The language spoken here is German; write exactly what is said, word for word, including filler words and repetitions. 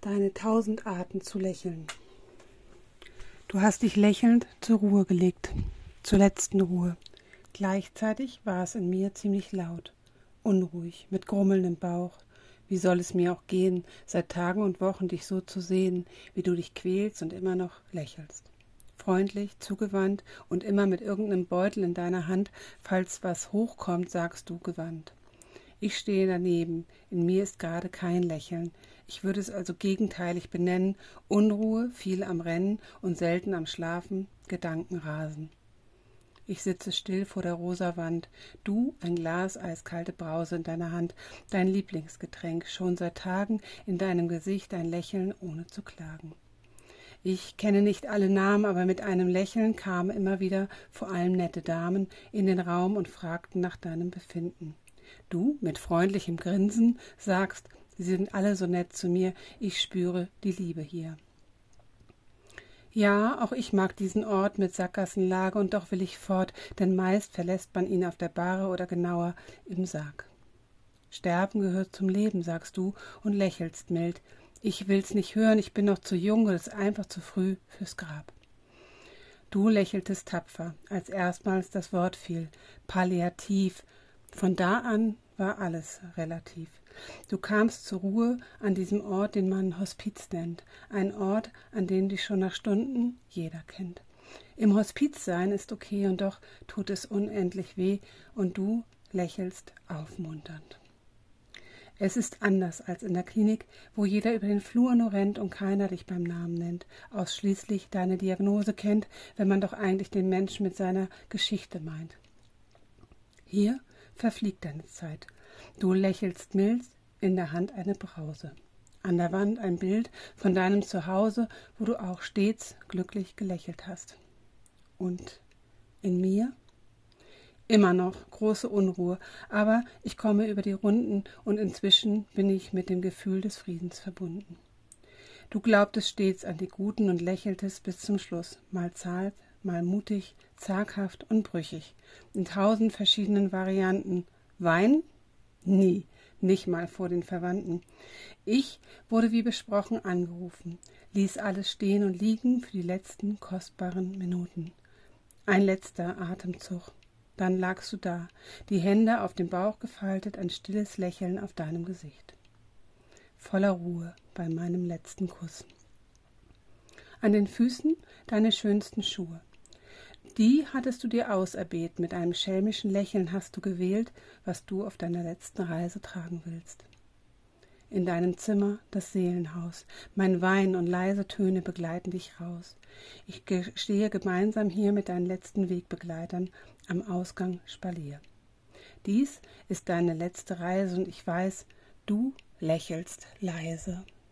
deine tausend Arten zu lächeln. Du hast dich lächelnd zur Ruhe gelegt, zur letzten Ruhe. Gleichzeitig war es in mir ziemlich laut, unruhig, mit grummelndem Bauch. Wie soll es mir auch gehen, seit Tagen und Wochen dich so zu sehen, wie du dich quälst und immer noch lächelst. Freundlich, zugewandt und immer mit irgendeinem Beutel in deiner Hand, falls was hochkommt, sagst du gewandt. Ich stehe daneben, in mir ist gerade kein Lächeln. Ich würde es also gegenteilig benennen: Unruhe, viel am Rennen und selten am Schlafen, Gedankenrasen. Ich sitze still vor der rosa Wand, du ein Glas eiskalte Brause in deiner Hand, dein Lieblingsgetränk, schon seit Tagen in deinem Gesicht ein Lächeln ohne zu klagen. Ich kenne nicht alle Namen, aber mit einem Lächeln kamen immer wieder vor allem nette Damen in den Raum und fragten nach deinem Befinden. Du, mit freundlichem Grinsen, sagst, sie sind alle so nett zu mir, ich spüre die Liebe hier. Ja, auch ich mag diesen Ort mit Sackgassenlage, und doch will ich fort, denn meist verlässt man ihn auf der Bahre oder genauer im Sarg. Sterben gehört zum Leben, sagst du und lächelst mild. Ich will's nicht hören, ich bin noch zu jung und es ist einfach zu früh fürs Grab. Du lächeltest tapfer, als erstmals das Wort fiel, palliativ. Von da an war alles relativ. Du kamst zur Ruhe an diesem Ort, den man Hospiz nennt, ein Ort, an dem dich schon nach Stunden jeder kennt. Im Hospiz sein ist okay, und doch tut es unendlich weh, und du lächelst aufmunternd. Es ist anders als in der Klinik, wo jeder über den Flur nur rennt und keiner dich beim Namen nennt, ausschließlich deine Diagnose kennt, wenn man doch eigentlich den Menschen mit seiner Geschichte meint. Hier verfliegt deine Zeit. Du lächelst mild, in der Hand eine Brause. An der Wand ein Bild von deinem Zuhause, wo du auch stets glücklich gelächelt hast. Und in mir? Immer noch große Unruhe, aber ich komme über die Runden und inzwischen bin ich mit dem Gefühl des Friedens verbunden. Du glaubtest stets an die Guten und lächeltest bis zum Schluss, mal zart, mal mutig, zaghaft und brüchig, in tausend verschiedenen Varianten. Wein? Nie, nicht mal vor den Verwandten. Ich wurde wie besprochen angerufen, ließ alles stehen und liegen für die letzten kostbaren Minuten. Ein letzter Atemzug. Dann lagst du da, die Hände auf dem Bauch gefaltet, ein stilles Lächeln auf deinem Gesicht. Voller Ruhe bei meinem letzten Kuss. An den Füßen deine schönsten Schuhe. Die hattest du dir auserbeten, mit einem schelmischen Lächeln hast du gewählt, was du auf deiner letzten Reise tragen willst. In deinem Zimmer das Seelenhaus, mein Wein und leise Töne begleiten dich raus. Ich stehe gemeinsam hier mit deinen letzten Wegbegleitern am Ausgang Spalier. Dies ist deine letzte Reise und ich weiß, du lächelst leise.